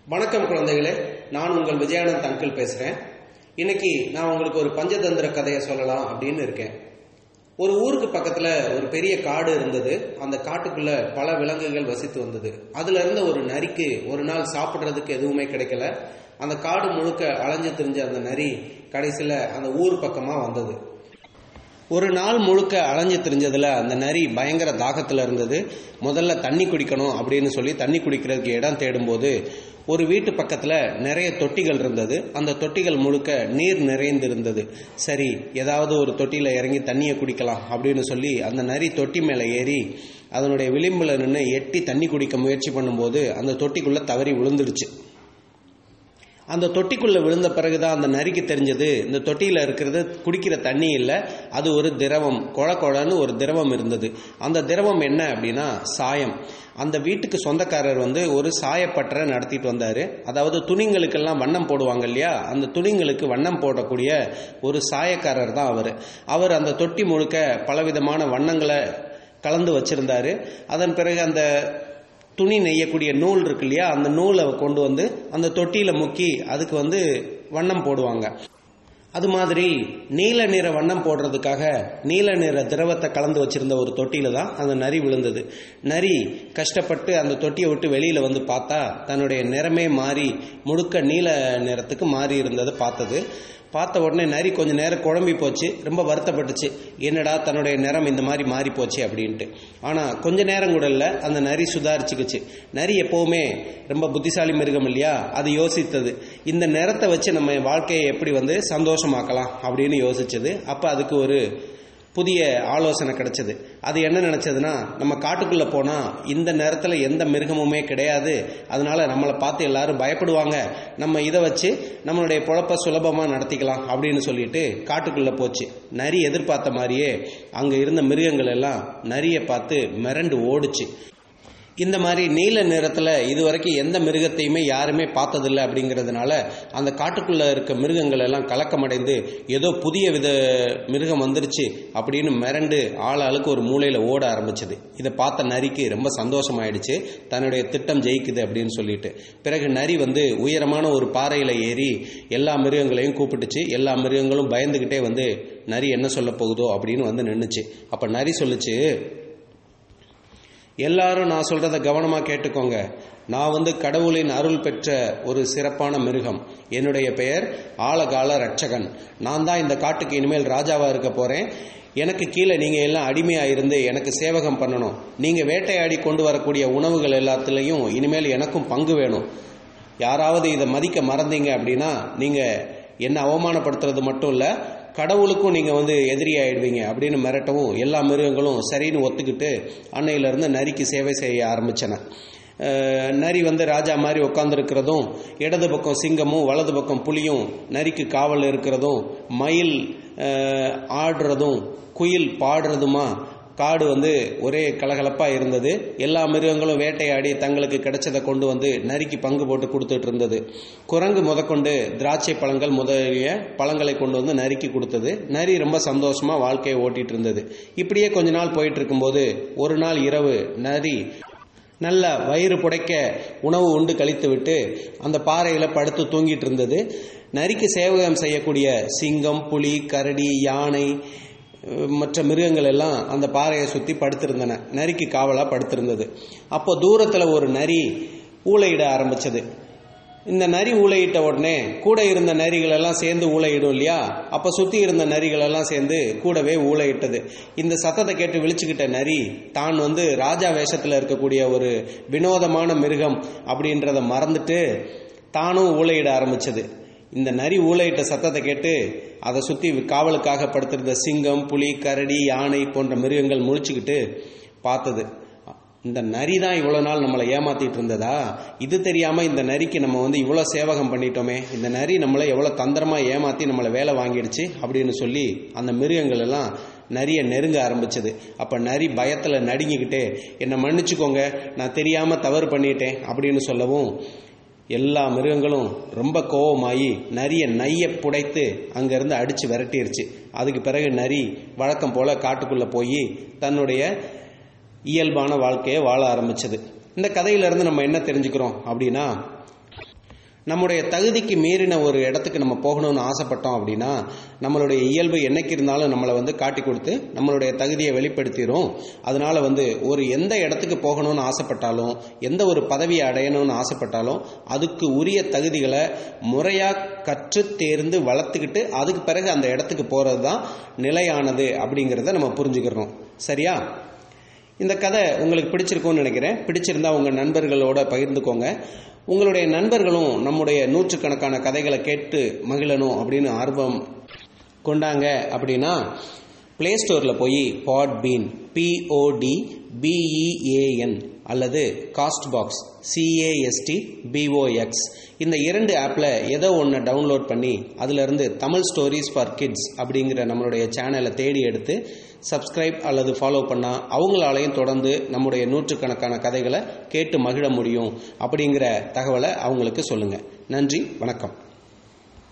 வணக்கம் குழந்தைகளே, நான் உங்கள் விஜயானந்த் அங்கிள் பேசுகிறேன். இன்னைக்கு நான் உங்களுக்கு ஒரு பஞ்சதந்திர கதையை சொல்லலாம் அப்படின்னு இருக்கேன். ஒரு ஊருக்கு பக்கத்தில் ஒரு பெரிய காடு இருந்தது. அந்த காட்டுக்குள்ள பல விலங்குகள் வசித்து வந்தது. அதுல இருந்த ஒரு நரிக்கு ஒரு நாள் சாப்பிட்றதுக்கு எதுவுமே கிடைக்கல. அந்த காடு முழுக்க அலைஞ்சு திரிஞ்ச அந்த நரி கடைசியில் அந்த ஊர் பக்கமாக வந்தது. ஒரு நாள் முழுக்க அலைஞ்சு திரிஞ்சதுல அந்த நரி பயங்கர தாகத்தில் இருந்தது. முதல்ல தண்ணி குடிக்கணும் அப்படின்னு சொல்லி தண்ணி குடிக்கிறதுக்கு இடம் தேடும்போது ஒரு வீட்டு பக்கத்தில் நிறைய தொட்டிகள் இருந்தது. அந்த தொட்டிகள் முழுக்க நீர் நிறைந்து இருந்தது. சரி, ஏதாவது ஒரு தொட்டியில் இறங்கி தண்ணியை குடிக்கலாம் அப்படின்னு சொல்லி அந்த நரி தொட்டி மேலே ஏறி அதனுடைய விளிம்பில் நின்று எட்டி தண்ணி குடிக்க முயற்சி பண்ணும்போது அந்த தொட்டிக்குள்ளே தவறி விழுந்துடுச்சு. அந்த தொட்டிக்குள்ளே விழுந்த பிறகுதான் அந்த நரிக்கு தெரிஞ்சது, இந்த தொட்டியில் இருக்கிறது குடிக்கிற தண்ணி இல்லை, அது ஒரு திரவம், கொழன்னு ஒரு திரவம் இருந்தது. அந்த திரவம் என்ன அப்படின்னா சாயம். அந்த வீட்டுக்கு சொந்தக்காரர் ஒரு சாயப்பட்டறை நடத்திட்டு வந்தார். அதாவது துணிங்களுக்கெல்லாம் வண்ணம் போடுவாங்க இல்லையா, அந்த துணிங்களுக்கு வண்ணம் போடக்கூடிய ஒரு சாயக்காரர் தான் அவர் அந்த தொட்டி முழுக்க பலவிதமான வண்ணங்களை கலந்து வச்சிருந்தாரு. அதன் பிறகு அந்த துணி நெய்யக்கூடிய நூல் இருக்கு இல்லையா, அந்த நூலை கொண்டு அந்த தொட்டியில முக்கி அதுக்கு வண்ணம் போடுவாங்க. அது மாதிரி நீல நிற வண்ணம் போடுறதுக்காக நீல நிற திரவத்தை கலந்து வச்சிருந்த ஒரு தொட்டியில தான் அந்த நரி விழுந்தது. நரி கஷ்டப்பட்டு அந்த தொட்டியை விட்டு வெளியில பார்த்தா தன்னுடைய நிறமே மாறி முழுக்க நீல நிறத்துக்கு மாறி இருந்ததை பார்த்த உடனே நரி கொஞ்சம் நேரம் குழம்பி போச்சு. ரொம்ப வருத்தப்பட்டுச்சு, என்னடா தன்னுடைய நிறம் இந்த மாதிரி மாறி போச்சு அப்படின்ட்டு. ஆனால் கொஞ்ச நேரம் கூட இல்லை, அந்த நரி சுதாரிச்சுக்குச்சு. நரி எப்போவுமே ரொம்ப புத்திசாலி மிருகம் இல்லையா, அது யோசித்தது, இந்த நிறத்தை வச்சு நம்ம வாழ்க்கையை எப்படி சந்தோஷமாக்கலாம் அப்படின்னு யோசிச்சது. அப்போ அதுக்கு ஒரு புதிய ஆலோசனை கிடைச்சது. அது என்ன நினைச்சதுன்னா, நம்ம காட்டுக்குள்ள போனா இந்த நேரத்தில் எந்த மிருகமுமே கிடையாது, அதனால நம்மளை பார்த்து எல்லாரும் பயப்படுவாங்க, நம்ம இதை வச்சு நம்மளுடைய பொழப்ப சுலபமா நடத்திக்கலாம் அப்படின்னு சொல்லிட்டு காட்டுக்குள்ள போச்சு. நரி எதிர்பார்த்த மாதிரியே அங்க இருந்த மிருகங்கள் எல்லாம் நரியை பார்த்து மிரண்டு ஓடுச்சு. இந்த மாதிரி நீல நிறத்தில் இதுவரைக்கும் எந்த மிருகத்தையுமே யாருமே பார்த்ததில்லை அப்படிங்கிறதுனால அந்த காட்டுக்குள்ள இருக்க மிருகங்கள் எல்லாம் கலக்கமடைந்து ஏதோ புதிய வித மிருகம் வந்துருச்சு அப்படின்னு மிரண்டு ஆளுக்கு ஒரு மூலையில ஓட ஆரம்பிச்சது. இதை பார்த்த நரிக்கு ரொம்ப சந்தோஷமாயிடுச்சு, தன்னுடைய திட்டம் ஜெயிக்குது அப்படின்னு சொல்லிட்டு. பிறகு நரி உயரமான ஒரு பாறையில ஏறி எல்லா மிருகங்களையும் கூப்பிட்டுச்சு. எல்லா மிருகங்களும் பயந்துகிட்டே நரி என்ன சொல்ல போகுதோ அப்படின்னு நின்னுச்சு. அப்ப நரி சொல்லுச்சு, எல்லாரும் நான் சொல்றத கவனமா கேட்டுக்கோங்க. நான் கடவுளின் அருள் பெற்ற ஒரு சிறப்பான மிருகம். என்னுடைய பெயர் ஆலகால ரட்சகன். நான் தான் இந்த காட்டுக்கு இனிமேல் ராஜாவா இருக்க போறேன். எனக்கு கீழே நீங்க எல்லாம் அடிமையா இருந்து எனக்கு சேவகம் பண்ணணும். நீங்க வேட்டையாடி கொண்டு வரக்கூடிய உணவுகள் எல்லாத்துலயும் இனிமேல் எனக்கும் பங்கு வேணும். யாராவது இதை மதிக்க மறந்தீங்க அப்படின்னா நீங்க என்ன அவமானப்படுத்துறது மட்டும் இல்ல, கடவுளுக்கும் நீங்க எதிரி ஆயிடுவீங்க அப்படின்னு மிரட்டவும் எல்லா மிருகங்களும் சரின்னு ஒத்துக்கிட்டு அன்னையிலிருந்து நரிக்கு சேவை செய்ய ஆரம்பிச்சன. நரி ராஜா மாதிரி உட்காந்துருக்கிறதும், இடது பக்கம் சிங்கமும் வலது பக்கம் புலியும் நரிக்கு காவல் இருக்கிறதும், மயில் ஆடுறதும் குயில் பாடுறதுமா காடு ஒரே கலகலப்பா இருந்தது. எல்லா மிருகங்களும் வேட்டையாடி தங்களுக்கு கிடைச்சதை கொண்டு நரிக்கு பங்கு போட்டு கொடுத்துட்டு இருந்தது. குரங்கு முதற்கொண்டு திராட்சை பழங்கள் முதலிய பழங்களை கொண்டு நரிக்கு கொடுத்தது. நரி ரொம்ப சந்தோஷமா வாழ்க்கையை ஓட்டிட்டு இருந்தது. இப்படியே கொஞ்ச நாள் போயிட்டு இருக்கும்போது ஒரு நாள் இரவு நரி நல்ல வயிறு புடைக்க உணவு உண்டு கழித்து விட்டு அந்த பாறையில படுத்து தூங்கிட்டு இருந்தது. நரிக்கு சேவகம் செய்யக்கூடிய சிங்கம், புலி, கரடி, யானை மற்ற மிருகங்கள் எல்லாம் அந்த பாறையை சுற்றி படுத்திருந்தன. நரிக்கு காவலா படுத்திருந்தது. அப்போ தூரத்தில் ஒரு நரி ஊளையிட ஆரம்பிச்சது. இந்த நரி ஊளையிட்ட உடனே கூட இருந்த நரிகள் எல்லாம் சேர்ந்து ஊளையிடும் இல்லையா, அப்போ சுற்றி இருந்த நரிகள் எல்லாம் சேர்ந்து கூடவே ஊளையிட்டது. இந்த சத்தத்தை கேட்டு விழிச்சுக்கிட்ட நரி தான் ராஜா வேஷத்தில் இருக்கக்கூடிய ஒரு வினோதமான மிருகம் அப்படின்றத மறந்துட்டு தானும் ஊளையிட ஆரம்பிச்சது. இந்த நரி ஊளையிட்ட சத்தத்தை கேட்டு அதை சுற்றி காவலுக்காக படுத்திருந்த சிங்கம், புலி, கரடி, யானை போன்ற மிருகங்கள் முழிச்சுக்கிட்டு பார்த்தது. இந்த நரி தான் இவ்வளோ நாள் நம்மளை ஏமாத்திட்டு இருந்ததா, இது தெரியாமல் இந்த நரிக்கு நம்ம இவ்வளோ சேவகம் பண்ணிட்டோமே, இந்த நரி நம்மளை எவ்வளோ தந்திரமாக ஏமாற்றி நம்மளை வேலை வாங்கிடுச்சு அப்படின்னு சொல்லி அந்த மிருகங்கள் எல்லாம் நரியை நெருங்க ஆரம்பிச்சது. அப்போ நரி பயத்தில் நடுங்கிக்கிட்டே, என்னை மன்னிச்சுக்கோங்க, நான் தெரியாமல் தவறு பண்ணிட்டேன் அப்படின்னு சொல்லவும் எல்லா மிருகங்களும் ரொம்ப கோபமாயி நரியை நைய புடைத்து அங்கிருந்து அடிச்சு விரட்டிருச்சு. அதுக்கு பிறகு நரி வழக்கம் போல காட்டுக்குள்ள போய் தன்னுடைய இயல்பான வாழ்க்கையை வாழ ஆரம்பிச்சது. இந்த கதையிலிருந்து நம்ம என்ன தெரிஞ்சுக்கிறோம் அப்படின்னா, நம்முடைய தகுதிக்கு மீறின ஒரு இடத்துக்கு நம்ம போகணும்னு ஆசைப்பட்டோம் அப்படின்னா நம்மளுடைய இயல்பு என்னைக்கு இருந்தாலும் நம்மளை காட்டி கொடுத்து நம்மளுடைய தகுதியை வெளிப்படுத்திடும். அதனால ஒரு எந்த இடத்துக்கு போகணும்னு ஆசைப்பட்டாலும், எந்த ஒரு பதவியை அடையணும்னு ஆசைப்பட்டாலும் அதுக்கு உரிய தகுதிகளை முறையாக கற்று தேர்ந்து வளர்த்துக்கிட்டு அதுக்கு பிறகு அந்த இடத்துக்கு போகிறது தான் நிலையானது அப்படிங்கிறத நம்ம புரிஞ்சுக்கிறோம். சரியா? இந்த கதை உங்களுக்கு பிடிச்சிருக்கும்னு நினைக்கிறேன். பிடிச்சிருந்தா உங்கள் நண்பர்களோட பகிர்ந்துக்கோங்க. உங்களுடைய நண்பர்களும் நம்முடைய நூற்றுக்கணக்கான கதைகளை கேட்டு மகிழணும் அப்படின்னு ஆர்வம் கொண்டாங்க அப்படின்னா பிளே ஸ்டோரில் போய் பாட்பீன் PODBEAN அல்லது காஸ்ட்பாக்ஸ் CASTBOX இந்த 2 ஆப்பில் ஏதோ ஒன்று டவுன்லோட் பண்ணி அதிலிருந்து தமிழ் ஸ்டோரிஸ் ஃபார் கிட்ஸ் அப்படிங்கிற நம்மளுடைய சேனலை தேடி எடுத்து சப்ஸ்கிரைப் அல்லது ஃபாலோ பண்ணால் அவங்களாலையும் தொடர்ந்து நம்முடைய நூற்றுக்கணக்கான கதைகளை கேட்டு மகிழ முடியும் அப்படிங்கிற தகவலை அவங்களுக்கு சொல்லுங்கள். நன்றி, வணக்கம்.